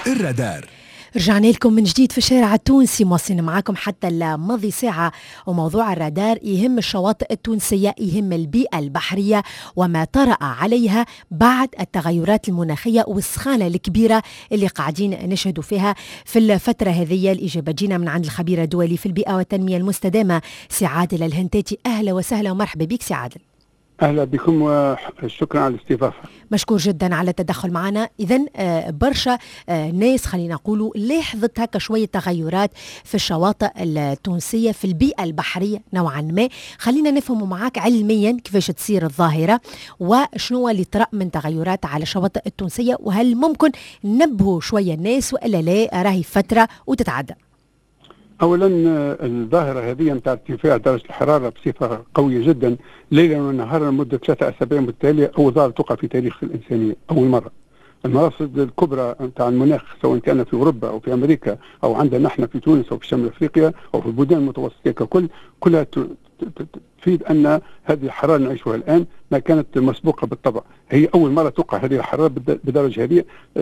الرادار. رجعنا لكم من جديد في الشارع التونسي، موصلين معاكم حتى الماضي ساعة. وموضوع الرادار يهم الشواطئ التونسية، يهم البيئة البحرية وما طرأ عليها بعد التغيرات المناخية والسخانة الكبيرة اللي قاعدين نشهدوا فيها في الفترة هذه. الإجابة جينا من عند الخبير الدولي في البيئة والتنمية المستدامة سي عادل الهنتاتي. أهلا وسهلا ومرحبا بك سي عادل. أهلا بكم وشكرا على الاستضافة. مشكور جدا على التدخل معنا. إذن برشا ناس خلينا نقولوا لاحظت هكا شوية تغيرات في الشواطئ التونسية في البيئة البحرية نوعا ما. خلينا نفهم معاك علميا كيفاش تصير الظاهرة وشنو اللي طرأ من تغيرات على الشواطئ التونسية، وهل ممكن ننبهوا شوية الناس وإلا لا راهي فترة وتتعدى؟ أولا الظاهرة هذه نتاع ارتفاع درجة الحرارة بصفة قوية جدا ليلا ونهارا لمدة 3 أسابيع متتالية، أول ظاهرة توقع في تاريخ الإنسانية. أول مرة المراصد الكبرى نتاع المناخ سواء كان في أوروبا أو في أمريكا أو عندنا نحن في تونس أو في شمال أفريقيا أو في البلدان المتوسطية ككل، كلها تفيد أن هذه الحرارة نعيشها الآن ما كانت مسبوقة بالطبع. هي أول مرة توقع هذه الحرارة بدرجة هذه.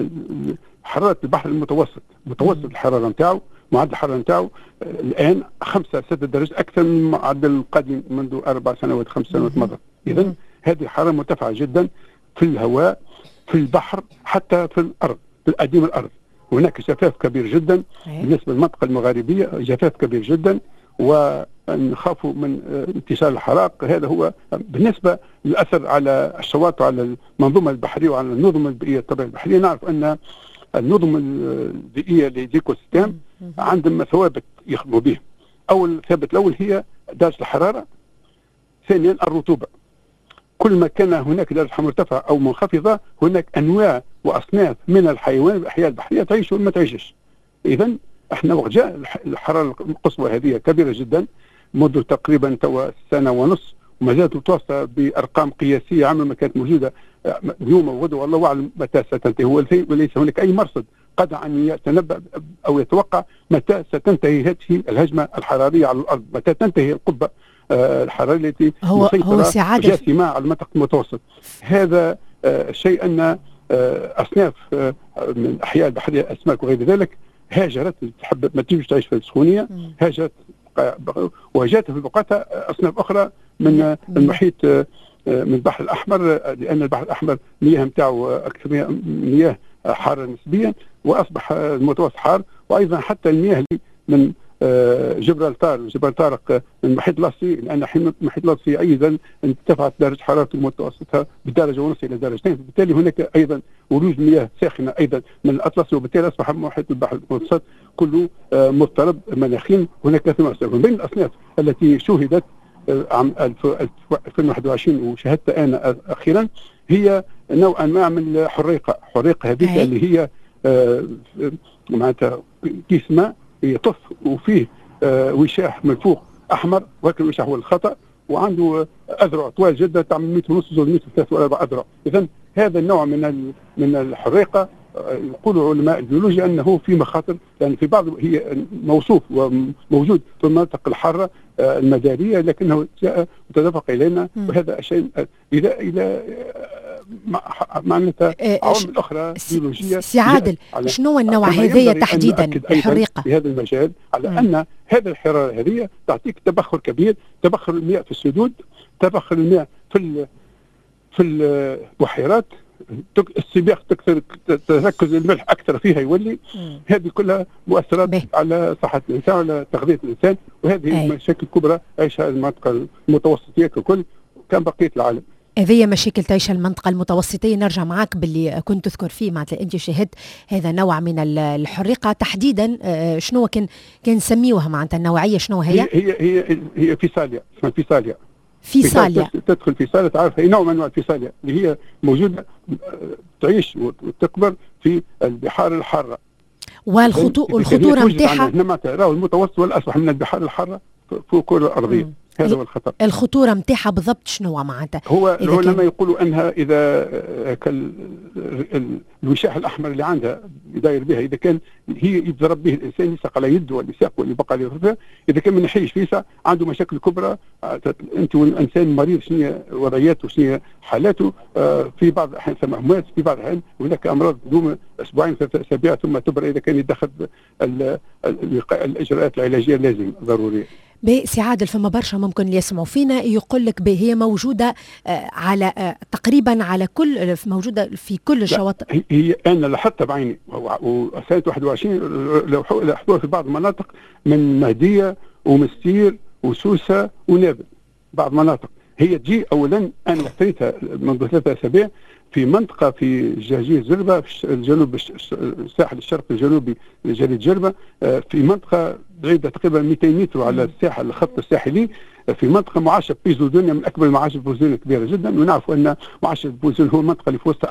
حرارة البحر المتوسط متوسط الحرارة نتاعو، معدل الحرارة نتاعو الآن 5-6 درجات أكثر من معدل القديم منذ 4 سنوات 5 سنوات مضت. إذن هذه الحرارة مرتفعة جدا في الهواء في البحر حتى في الأرض في القديم الأرض. هناك جفاف كبير جدا بالنسبة للمنطقة المغاربية، جفاف كبير جدا ونخافوا من انتشار الحرائق. هذا هو بالنسبة للأثر على الشواطئ وعلى المنظومة البحرية وعلى النظم البيئية الطبيعية البحرية. نعرف أن النظم البيئية للإيكو سيستم عندهم ثوابت يخدموا بهم. أول ثابت الأول هي درجة الحرارة، ثانيا الرطوبة. كل ما كان هناك درجة حرارة مرتفعة أو منخفضة هناك أنواع وأصناف من الحيوان والأحياء البحرية تعيش وما تعيشش. إذن احنا وقت جاء الحرارة القصوى هذه كبيرة جدا منذ تقريبا توا 1.5 سنة وما زالت متواصلة بأرقام قياسية عمر ما كانت موجودة اليوم وغدوة والله أعلم متى ستنتهي. وليس هناك أي مرصد قادر أن يتنبأ أو يتوقع متى ستنتهي هذه الهجمة الحرارية على الأرض، متى تنتهي القبة الحرارية التي مسيطرة جاثمة على المنطقة المتوسط. هذا شيء أن أصناف من الأحياء البحرية الأسماك وغير ذلك هاجرت تحب ما تجيش تعيش في السخونية، هاجرت وجات في بقعتها أصناف أخرى من المحيط من البحر الأحمر، لأن البحر الأحمر مياه نتاعو أكثر مياه حارة نسبيا وأصبح المتوسط حار. وأيضا حتى المياه اللي من جبرالتار من المحيط الأطلسي، لأن المحيط الأطلسي أيضا ارتفعت درجة حرارته المتوسطة بدرجة ونص إلى درجتين، بالتالي هناك أيضا ورود مياه ساخنة أيضا من الأطلسي، وبالتالي أصبح محيط البحر المتوسط كله مضطرب مناخيا. هناك 3 أصناف من بين الأصناف التي شهدت عام 2021 وشاهدتها أنا أخيرا هي نوعا ما من الحريقة. حريقة هذه اللي هي معناتها كيس ماء يطف وفيه وشاح من فوق أحمر، ولكن الوشاح هو الخطأ وعنده أذرع طوال جدا تعمل 1.5 متر 2 متر 3 و4 أذرع. إذن هذا النوع من الحريقة يقول علماء البيولوجيا أنه في مخاطر، لأن في بعض هي موصوف وموجود في المناطق الحارة المدارية لكنه جاء وتدفق إلينا. وهذا شيء إلى معناتها عوامل أخرى بيولوجية. سي عادل شنو النوع هذايا تحديدا الحريقة في هذا المجال على أن هذه الحرارة هذه تعطيك تبخر كبير، تبخر المياه في السدود، تبخر المياه في البحيرات، السباق تكثر تركز الملح أكثر فيها يولي. هذه كلها مؤثرات على صحة الإنسان وعلى تغذية الإنسان، وهذه مشاكل كبرى عيشها المنطقة المتوسطية ككل كان بقية العالم. هذه مشاكل تعيشها المنطقة المتوسطية. نرجع معك باللي كنت تذكر فيه معناتها أنت شهدت هذا نوع من الحريقة تحديدا. شنو كان نسميوها معناتها النوعية شنو هي؟ هي فيساليا، اسمها فيساليا. تدخل فيساليا، تعرف هي نوع من انواع الفيساليا اللي هي موجودة تعيش وتكبر في البحار الحارة. والخطورة نتاعها راهو المتوسط والأسبح من البحار الحارة فوق الكرة الأرضية. هذا هو الخطر. الخطورة متاعها بالضبط شنو معناتها؟ هو العلماء يقولوا أنها إذا الوشاح الأحمر اللي عندها يداير بها، إذا كان هي يضرب به الإنسان يساق على يده ولا يساق واللي بقى عليه رفاه، إذا كان ما نحيش فيسع عنده مشاكل كبرى. أنت والإنسان مريض شنو وضعياته شنو حالاته، في بعض الأحيان ثم أموات، في بعض الأحيان هناك أمراض تدوم أسبوعين 3 أسابيع ثم تبرأ إذا كان يتخذ الإجراءات العلاجية اللازمة ضرورية. سي عادل، فما برشا ممكن اللي يسمعوا فينا يقول لك هي موجودة على تقريبا على كل، موجودة في كل الشواطئ. هي أنا لاحظتها بعيني، وسنة 21 لاحظوها في بعض المناطق من مهدية ومستير وسوسة ونابل، بعض مناطق. هي تجي أولا أنا احتريتها منذ 3 أسابيع في منطقة في جاجيه جربة في الجنوب، الساحل الشرقي الجنوبي لجزيرة جربة، في منطقة بعيدة تقريبا 200 متر على الساحل الخط الساحلي، في منطقة معاشة بوزودونيا من أكبر المعاشر بوزودونيا كبيرة جدا. ونعرف أن معاشر بوزودونيا هو المنطقة اللي في وسطها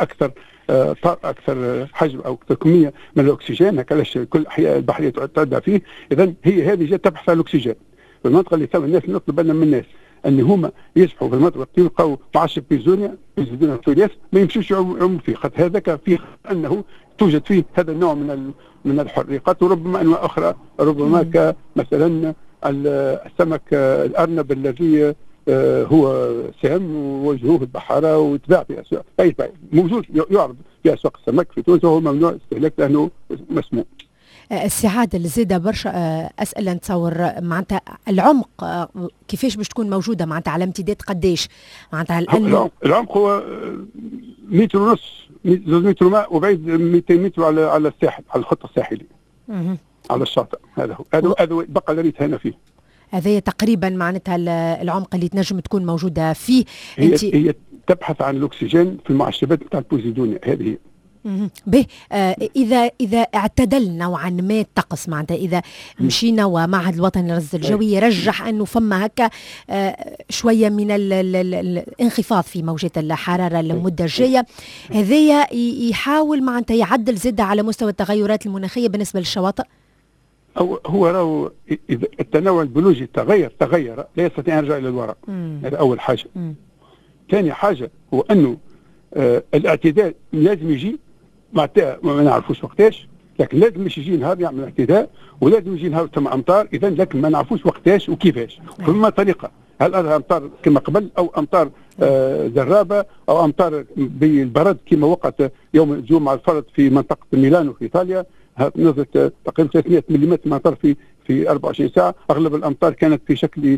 أكثر حجم أو أكثر كمية من الأكسجين، هكذا كل الأحياء البحرية تعدى فيه. إذن هي هذه جات تبحث عن الأكسجين في المنطقة اللي ثم الناس نطلب أن من الناس ان هما يسبحوا في المنطقه يلقاو معاشر بوزودونيا في ما يمشوش يعوموا فيه، خاطر هذاك فيه انه توجد فيه هذا النوع من الحريقات، وربما انواع اخرى، ربما كمثلا السمك الارنب الذي هو سام ووجهوه البحاره ويتباع في اسواق، موجود يعرض في اسواق السمك في تونس، وهو ممنوع استهلاك لانه مسموم. السعادة الزيادة برشا أسئلة نتصور معناتها العمق كيفاش باش تكون موجودة، معناتها على امتداد قديش معناتها؟ العمق هو 1.5 متر، 2 متر ماء، وبعيد 200 متر على الساحل، على الخط الساحلي على الشاطئ. هذا بقى اللي ريت هنا فيه. هذا تقريبا معناتها العمق اللي تنجم تكون موجودة فيه. هي تبحث عن الأكسجين في المعشبات بتاع البوزيدونيا، هذه هي. به إذا اعتدل نوعا ما الطقس، معناتها إذا مشينا ومعهد الوطني للرصد الجوي يرجح أنه فما هكا شوية من الانخفاض في موجات الحرارة المدة الجاية، هذايا يحاول معناتها يعدل زادة على مستوى التغيرات المناخية بالنسبة للشواطئ. هو راهو إذا التنوع البيولوجي تغير لا يستطيع أن يرجع إلى الوراء. هذا أول حاجة. ثاني حاجة هو أنه الاعتدال لازم يجي، ما نعرفوش وقتاش، لكن لازم مش يجي نهار يعمل اعتداء، ولازم يجي نهار ثم امطار. اذا لكن ما نعرفوش وقتاش وكيفاش، فما طريقه، هل امطار كما قبل او امطار ذرابه او امطار بالبرد كما وقعت يوم الجمعه الفرد في منطقه ميلانو في ايطاليا، نزلت تقريبا 300 ملم مطر في 24 ساعه. اغلب الامطار كانت في شكل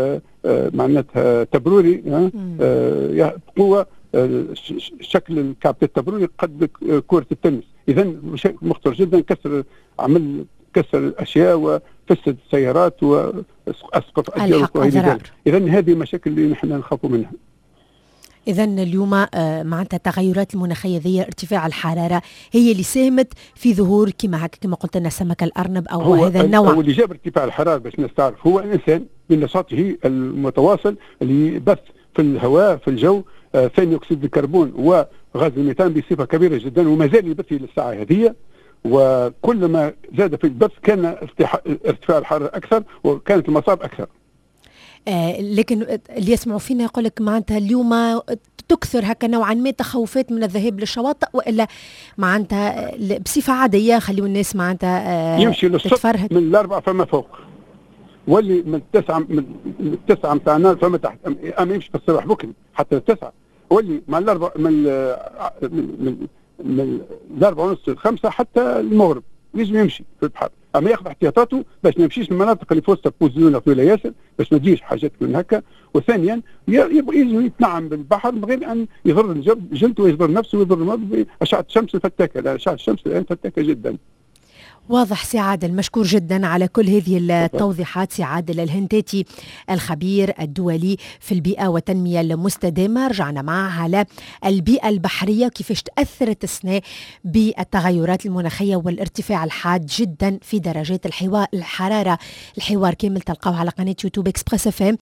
معناتها تبروري قوه شكل كعبة التبروري قد كرة التنس. إذا شيء مخطر جدا، كسر الأشياء وفسد السيارات وأسقط أشياء وغير ذلك. إذا هذه المشاكل اللي نحن نخاف منها. إذا اليوم معناتها التغيرات المناخية ذي ارتفاع الحرارة هي اللي ساهمت في ظهور كما قلت لنا سمك الأرنب أو هذا النوع. هو اللي جاب ارتفاع الحرارة باش الناس تعرف، هو الإنسان بنشاطه المتواصل اللي يبث في الهواء في الجو ثاني أكسيد الكربون وغاز الميثان بصفة كبيرة جدا، وما زال يبث للساعة هذه، وكلما زاد في البث كان ارتفاع الحرارة أكثر وكانت المصائب أكثر. لكن اللي يسمعوا فينا يقول لك معناتها اليوم تكثر هكا نوعا ما تخوفات من الذهاب للشواطئ، والا معناتها بصفة عادية خليوا الناس معناتها يمشي للصبح من 4 فما فوق، واللي من 9 متاعنا فما تحت، اما يمشي في الصباح بكري حتى 9، واللي مع الأربعة من 4:30 ل5 حتى المغرب يجب يمشي في البحر، اما ياخذ احتياطاته باش ما يمشيش للمناطق اللي في وسط بوزيدونيا طويله ياسر باش ما تجيش حاجات من هكا. وثانيا يبغى يجي يتنعم بالبحر من غير ان يضر جلده ويضر نفسه ويضر باشعه الشمس الفتاكه، لان اشعه الشمس الان فتاكه جدا. واضح سي عادل، مشكور جدا على كل هذه التوضيحات. سي عادل الهنتاتي الخبير الدولي في البيئة والتنمية المستدامة، رجعنا معه على البيئة البحرية كيفاش تأثرت السنة بالتغيرات المناخية والارتفاع الحاد جدا في درجات الحرارة. الحوار كامل تلقاوه على قناة يوتيوب إكسبريس FM